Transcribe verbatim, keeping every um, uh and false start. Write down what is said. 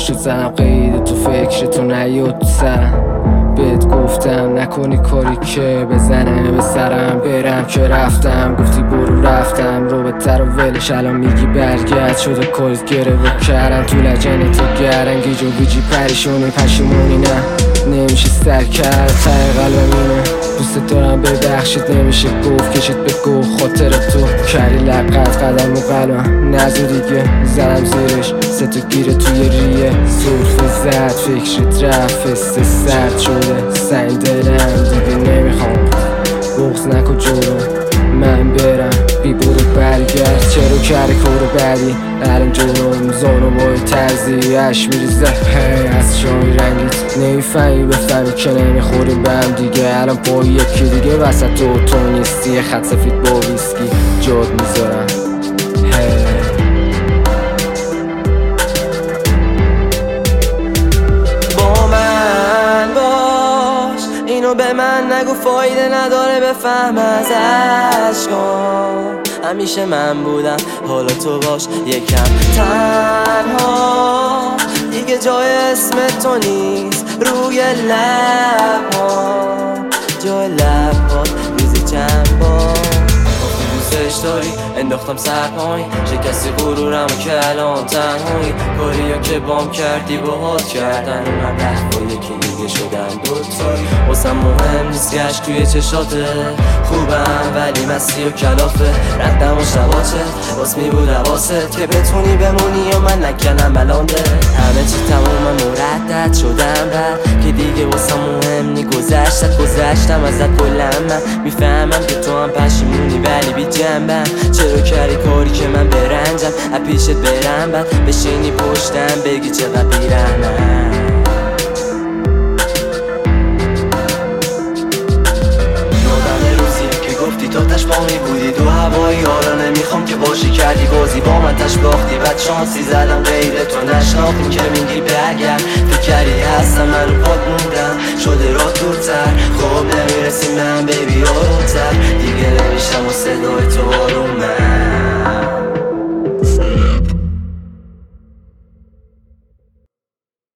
شد زنم قید تو فکر تو نیاد تو سرم. بهت گفتم نکنی کاری که بزنه به سرم، برم که رفتم گفتی برو رفتم. رو به تر و ولش الان میگی برگرد، شده کلت گره و کردم تو لجنه تو گرنگی جو بیجی پریشونی پشیمونی نه نمیشه سر کرد ته قلبم اینه. دوست دارم ببخشید نمیشه گفت کشید به گفت خاطر تو کردی لقت قدم و قلبم نزو دیگه زدم زیرش سه تا گیره توی ریه سرفه زد فکرت رفت فسته سرد شده سنگ دلم دیگه نمیخوام بغض نکن جلو من برم بی برو برگرد چرا کردی کارو بعدی الان جلوم زانو بای ترزی اش میریزه هی از شای رنگیت نمیفهمی بفهمی که نمیخوری به هم دیگه الان با یکی دیگه وسط تو تو نیستی خط سفید با ویسکی جاد میذارم هی اینو به من نگو فایده نداره بفهم از عشقام همیشه من بودم حالا تو باش یکم تنها دیگه جای اسم تو نیست روی لب‌ها جای لب‌ها ریزی چند بار دوستش داری انداختم سر پایین شکستی غرورم و که الان تنهایی کاریا که بام کردی باهات کردن اونم رفت با یکی دیگه شدن دوتایی واسم مهم نیست گشت توی چشاته خوبم ولی مستی و کلافه ردم و شباچت واس می بود حواست که بتونی بمونی و من نکنم بلانده همه چی تمومم مردد شدم رد که دیگه واسم مهم نی گذشتت گذشتم ازت کلم من میفهمم که تو هم پشیمونی ولی بی جنبم چرا کردی کاری که من برنجم از پیشت برم بعد بشینی پشتم بگی چقدر بیرحمم تاتش با می بودی تو هوایی حالا نمیخوام که باشی کردی بازی با من تش باختی بعد شانسی زدم غیر تو نشناختیم که میگی برگرد فکر کردی هستم